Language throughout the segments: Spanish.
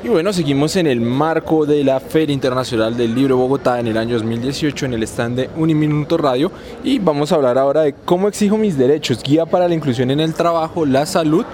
Y bueno, seguimos en el marco de la Feria Internacional del Libro Bogotá en el año 2018 en el stand de Uniminuto Radio, y vamos a hablar ahora de cómo exijo mis derechos, guía para la inclusión en el trabajo, la salud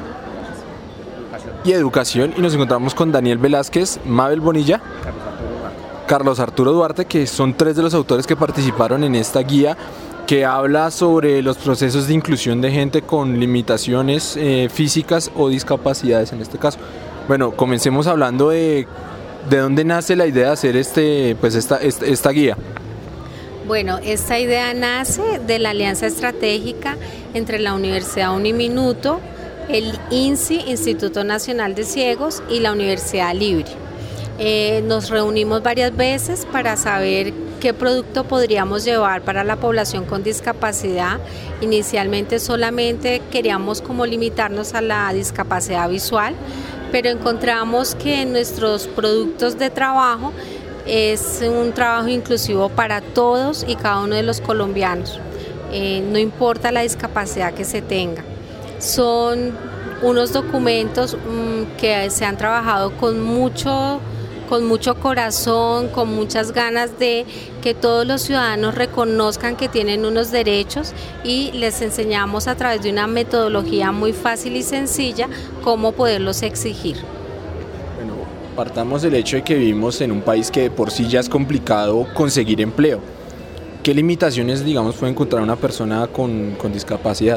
y educación. Y nos encontramos con Daniel Velázquez, Mabel Bonilla, Carlos Arturo Duarte, que son tres de los autores que participaron en esta guía que habla sobre los procesos de inclusión de gente con limitaciones físicas o discapacidades en este caso. Bueno, comencemos hablando de dónde nace la idea de hacer esta guía. Bueno, esta idea nace de la alianza estratégica entre la Universidad Uniminuto, el INCI, Instituto Nacional de Ciegos, y la Universidad Libre. Nos reunimos varias veces para saber qué producto podríamos llevar para la población con discapacidad. Inicialmente solamente queríamos como limitarnos a la discapacidad visual, pero encontramos que nuestros productos de trabajo es un trabajo inclusivo para todos y cada uno de los colombianos, no importa la discapacidad que se tenga. Son unos documentos que se han trabajado con mucho corazón, con muchas ganas de que todos los ciudadanos reconozcan que tienen unos derechos, y les enseñamos a través de una metodología muy fácil y sencilla cómo poderlos exigir. Bueno, partamos del hecho de que vivimos en un país que de por sí ya es complicado conseguir empleo. ¿Qué limitaciones, digamos, puede encontrar una persona con discapacidad?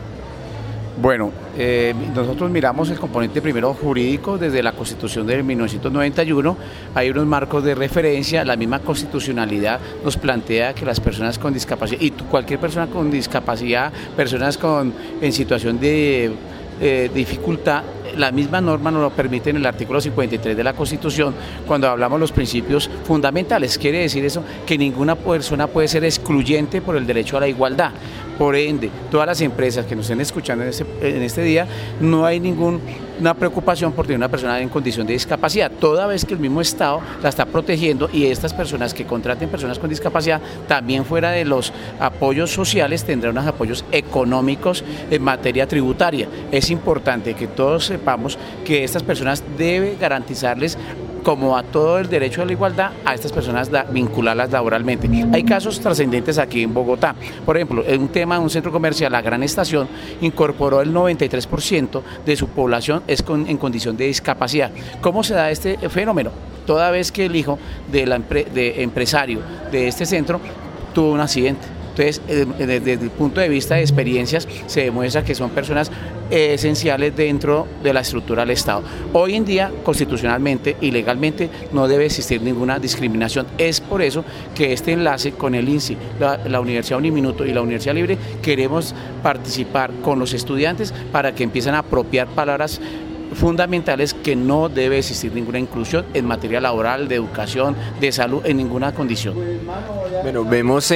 Bueno, nosotros miramos el componente primero jurídico desde la Constitución de 1991, hay unos marcos de referencia, la misma constitucionalidad nos plantea que las personas con discapacidad, y cualquier persona con discapacidad, personas en situación de dificultad, la misma norma nos lo permite en el artículo 53 de la Constitución, cuando hablamos de los principios fundamentales. Quiere decir eso, que ninguna persona puede ser excluyente por el derecho a la igualdad. Por ende, todas las empresas que nos estén escuchando en este día, no hay ninguna preocupación por tener una persona en condición de discapacidad, toda vez que el mismo Estado la está protegiendo, y estas personas que contraten personas con discapacidad, también fuera de los apoyos sociales, tendrán unos apoyos económicos en materia tributaria. Es importante que todos sepamos que estas personas debe garantizarles, como a todo el derecho a la igualdad, a estas personas vincularlas laboralmente. Hay casos trascendentes aquí en Bogotá. Por ejemplo, un centro comercial, la Gran Estación, incorporó el 93% de su población en condición de discapacidad. ¿Cómo se da este fenómeno? Toda vez que el hijo de empresario de este centro tuvo un accidente. Entonces, desde el punto de vista de experiencias, se demuestra que son personas esenciales dentro de la estructura del Estado. Hoy en día, constitucionalmente y legalmente, no debe existir ninguna discriminación. Es por eso que este enlace con el INCI, la Universidad Uniminuto y la Universidad Libre, queremos participar con los estudiantes para que empiecen a apropiar palabras fundamentales, que no debe existir ninguna inclusión en materia laboral, de educación, de salud, en ninguna condición. Bueno, vemos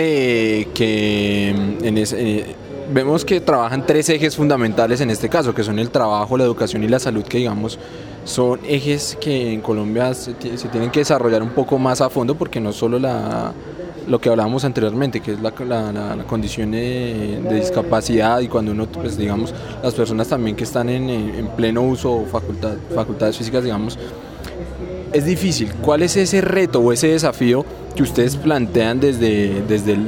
vemos que trabajan tres ejes fundamentales en este caso, que son el trabajo, la educación y la salud, que digamos son ejes que en Colombia se tienen que desarrollar un poco más a fondo, porque no solo lo que hablábamos anteriormente, que es la condición de discapacidad, y cuando uno, pues digamos, las personas también que están en pleno uso o facultades físicas, digamos, es difícil. ¿Cuál es ese reto o ese desafío que ustedes plantean desde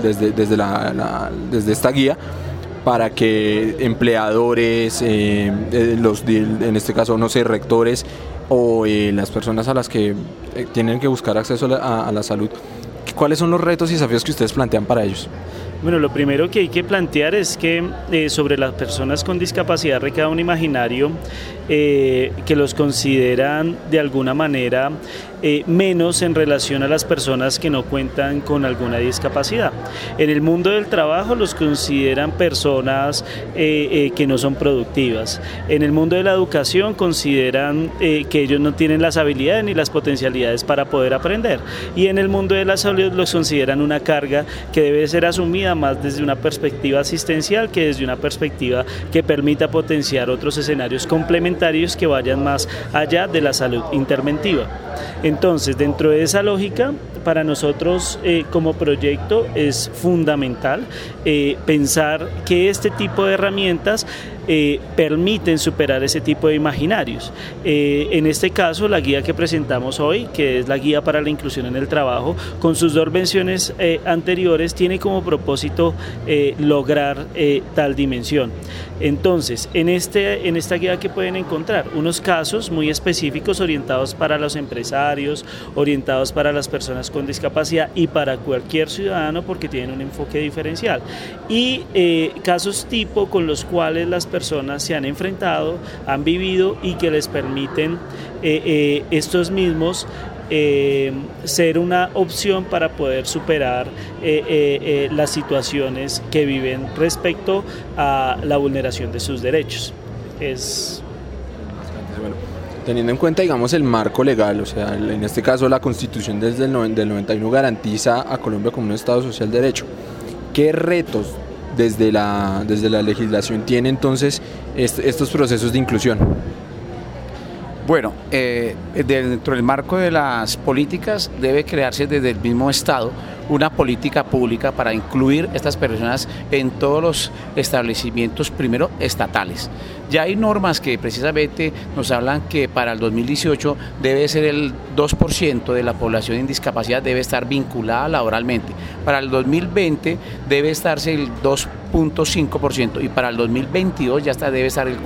esta guía para que empleadores, en este caso, no sé, rectores o las personas a las que tienen que buscar acceso a la salud, cuáles son los retos y desafíos que ustedes plantean para ellos? Bueno, lo primero que hay que plantear es que sobre las personas con discapacidad recae un imaginario que los consideran de alguna manera menos en relación a las personas que no cuentan con alguna discapacidad. En el mundo del trabajo los consideran personas que no son productivas. En el mundo de la educación consideran que ellos no tienen las habilidades ni las potencialidades para poder aprender. Y en el mundo de la salud los consideran una carga que debe ser asumida más desde una perspectiva asistencial que desde una perspectiva que permita potenciar otros escenarios complementarios que vayan más allá de la salud interventiva. Entonces, dentro de esa lógica, para nosotros como proyecto es fundamental pensar que este tipo de herramientas permiten superar ese tipo de imaginarios. En este caso, la guía que presentamos hoy, que es la guía para la inclusión en el trabajo, con sus dos versiones anteriores, tiene como propósito lograr tal dimensión. Entonces, en esta guía que pueden encontrar unos casos muy específicos orientados para los empresarios, orientados para las personas con discapacidad y para cualquier ciudadano, porque tienen un enfoque diferencial, y casos tipo con los cuales las personas se han enfrentado, han vivido y que les permiten estos mismos ser una opción para poder superar las situaciones que viven respecto a la vulneración de sus derechos. Bueno, teniendo en cuenta, digamos, el marco legal, o sea, en este caso la Constitución desde del 91 garantiza a Colombia como un Estado social de derecho. ¿Qué retos desde la legislación tiene entonces estos procesos de inclusión? Bueno, dentro del marco de las políticas debe crearse desde el mismo Estado una política pública para incluir estas personas en todos los establecimientos, primero estatales. Ya hay normas que precisamente nos hablan que para el 2018 debe ser el 2% de la población en discapacidad debe estar vinculada laboralmente. Para el 2020 debe estarse el 2.5% y para el 2022 ya debe estar el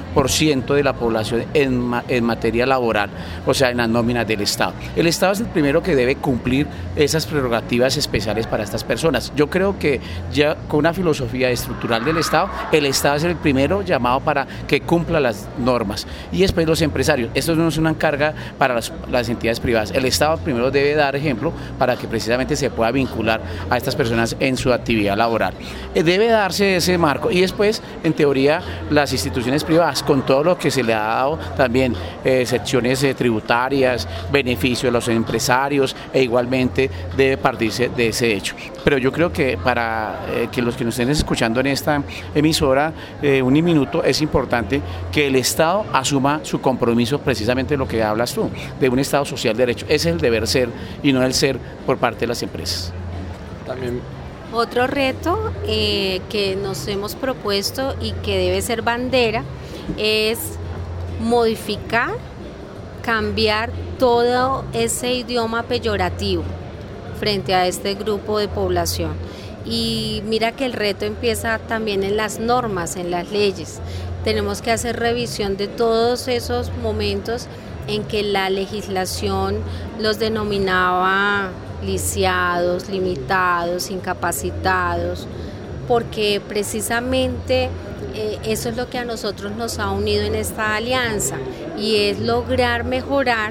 4% de la población en materia laboral, o sea, en las nóminas del Estado. El Estado es el primero que debe cumplir esas prerrogativas especiales para estas personas. Yo creo que ya con una filosofía estructural del Estado, el Estado es el primero llamado para que cumpla las normas. Y después los empresarios. Esto no es una carga para las entidades privadas. El Estado primero debe dar ejemplo para que precisamente se pueda vincular a estas personas en su actividad laboral. Debe darse ese marco y después, en teoría, las instituciones privadas, con todo lo que se le ha dado también, secciones tributarias, beneficios a los empresarios, e igualmente debe partirse de ese hecho. Pero yo creo que para que los que nos estén escuchando en esta emisora, Uniminuto, es importante que el Estado asuma su compromiso, precisamente lo que hablas tú, de un Estado social de derecho. Ese es el deber ser y no el ser por parte de las empresas. También. Otro reto que nos hemos propuesto y que debe ser bandera es modificar, cambiar todo ese idioma peyorativo frente a este grupo de población. Y mira que el reto empieza también en las normas, en las leyes. Tenemos que hacer revisión de todos esos momentos en que la legislación los denominaba lisiados, limitados, incapacitados, porque precisamente eso es lo que a nosotros nos ha unido en esta alianza y es lograr mejorar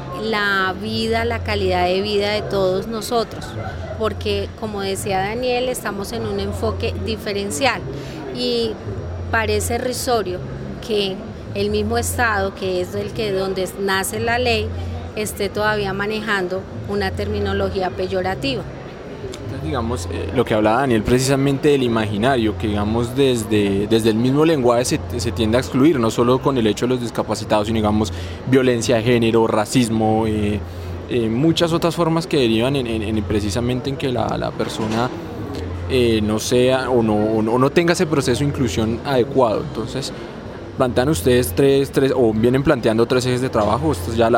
la vida, la calidad de vida de todos nosotros, porque como decía Daniel, estamos en un enfoque diferencial y parece irrisorio que el mismo Estado, que es donde nace la ley, esté todavía manejando una terminología peyorativa. Digamos, lo que hablaba Daniel precisamente del imaginario, que digamos desde el mismo lenguaje se tiende a excluir, no solo con el hecho de los discapacitados, sino digamos violencia de género, racismo, muchas otras formas que derivan precisamente en que la persona no sea o no tenga ese proceso de inclusión adecuado. Entonces, plantean ustedes tres o vienen planteando 3 ejes de trabajo. Esto es ya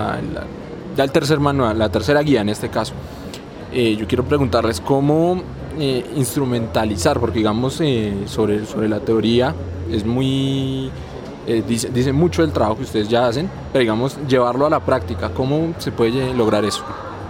el tercer manual, la tercera guía en este caso. Yo quiero preguntarles cómo instrumentalizar, porque digamos sobre la teoría es muy dice mucho del trabajo que ustedes ya hacen, pero digamos llevarlo a la práctica, ¿cómo se puede lograr eso?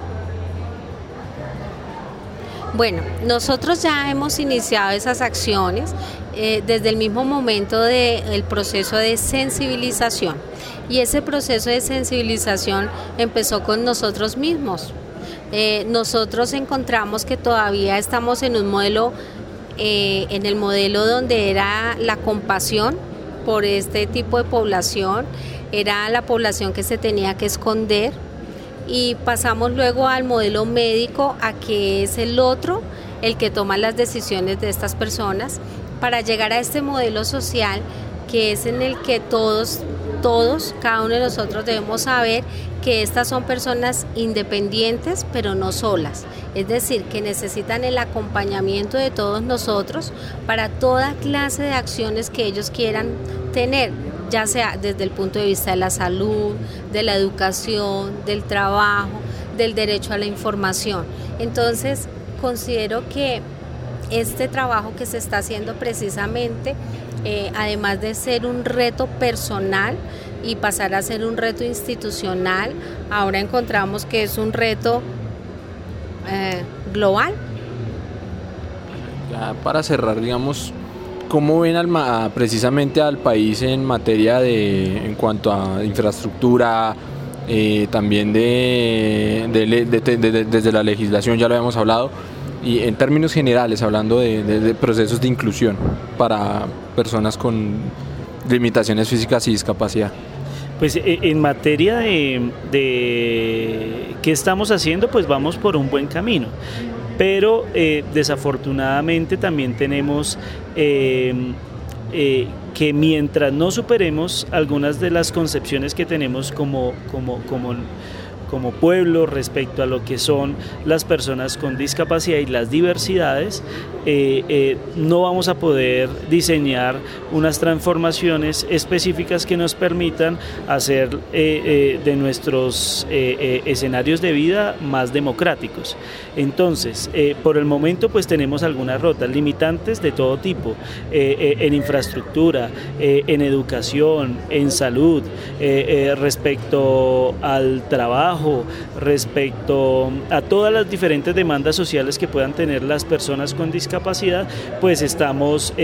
Bueno, nosotros ya hemos iniciado esas acciones desde el mismo momento del proceso de sensibilización, y ese proceso de sensibilización empezó con nosotros mismos. Nosotros encontramos que todavía estamos en un modelo, en el modelo donde era la compasión por este tipo de población, era la población que se tenía que esconder, y pasamos luego al modelo médico, a que es el otro el que toma las decisiones de estas personas, para llegar a este modelo social que es en el que todos todos, cada uno de nosotros debemos saber que estas son personas independientes, pero no solas. Es decir, que necesitan el acompañamiento de todos nosotros para toda clase de acciones que ellos quieran tener, ya sea desde el punto de vista de la salud, de la educación, del trabajo, del derecho a la información. Entonces, considero que este trabajo que se está haciendo precisamente, además de ser un reto personal y pasar a ser un reto institucional, ahora encontramos que es un reto global. Ya para cerrar, digamos, ¿cómo ven precisamente al país en materia en cuanto a infraestructura, también desde la legislación, ya lo habíamos hablado, y en términos generales, hablando de procesos de inclusión para personas con limitaciones físicas y discapacidad? Pues en materia de qué estamos haciendo, pues vamos por un buen camino, pero desafortunadamente también tenemos que mientras no superemos algunas de las concepciones que tenemos como pueblo respecto a lo que son las personas con discapacidad y las diversidades, no vamos a poder diseñar unas transformaciones específicas que nos permitan hacer de nuestros escenarios de vida más democráticos. Entonces, por el momento pues tenemos algunas rotas limitantes de todo tipo, en infraestructura, en educación, en salud, respecto al trabajo, respecto a todas las diferentes demandas sociales que puedan tener las personas con discapacidad, pues estamos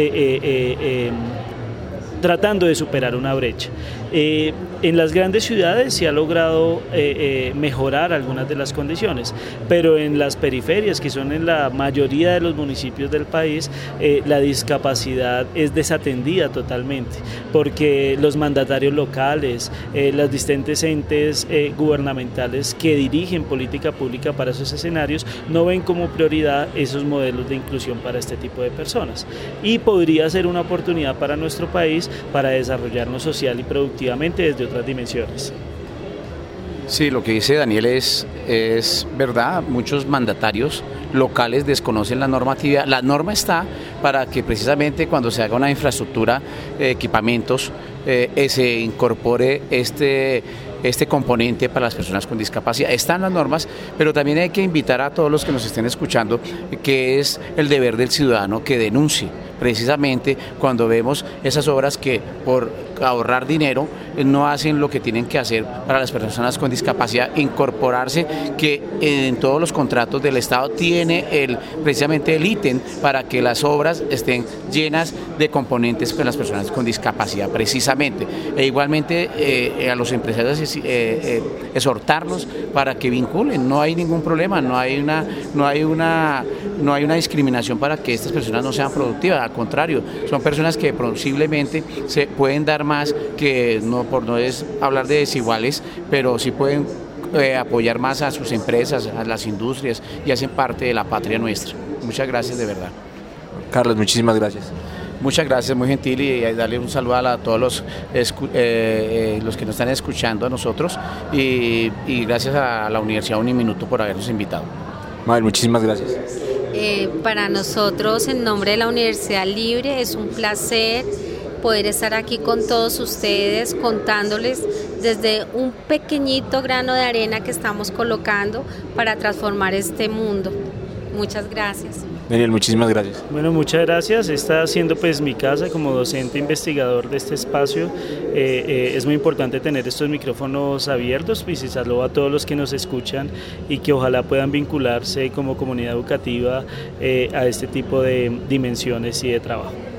tratando de superar una brecha. En las grandes ciudades se ha logrado mejorar algunas de las condiciones, pero en las periferias, que son en la mayoría de los municipios del país, la discapacidad es desatendida totalmente, porque los mandatarios locales, los distintos entes gubernamentales que dirigen política pública para esos escenarios, no ven como prioridad esos modelos de inclusión para este tipo de personas. Y podría ser una oportunidad para nuestro país para desarrollarnos social y productivamente desde otras dimensiones. Sí, lo que dice Daniel es verdad. Muchos mandatarios locales desconocen la normatividad. La norma está para que precisamente cuando se haga una infraestructura, equipamientos, se incorpore este componente para las personas con discapacidad. Están las normas, pero también hay que invitar a todos los que nos estén escuchando, que es el deber del ciudadano que denuncie precisamente cuando vemos esas obras que por ahorrar dinero no hacen lo que tienen que hacer para las personas con discapacidad, incorporarse que en todos los contratos del Estado tiene precisamente el ítem para que las obras estén llenas de componentes con las personas con discapacidad precisamente. E igualmente a los empresarios exhortarlos para que vinculen, no hay ningún problema, no hay una discriminación para que estas personas no sean productivas, al contrario, son personas que posiblemente se pueden dar más, que no, por no es hablar de desiguales, pero sí pueden apoyar más a sus empresas, a las industrias, y hacen parte de la patria nuestra. Muchas gracias de verdad. Carlos, muchísimas gracias. Muchas gracias, muy gentil, y darle un saludo a todos los que nos están escuchando a nosotros, y gracias a la Universidad Uniminuto por habernos invitado. Mabel, muchísimas gracias. Para nosotros, en nombre de la Universidad Libre, es un placer poder estar aquí con todos ustedes, contándoles desde un pequeñito grano de arena que estamos colocando para transformar este mundo. Muchas gracias. Daniel, muchísimas gracias. Bueno, muchas gracias. Está siendo pues mi casa como docente investigador de este espacio. Es muy importante tener estos micrófonos abiertos, y saludo a todos los que nos escuchan y que ojalá puedan vincularse como comunidad educativa a este tipo de dimensiones y de trabajo.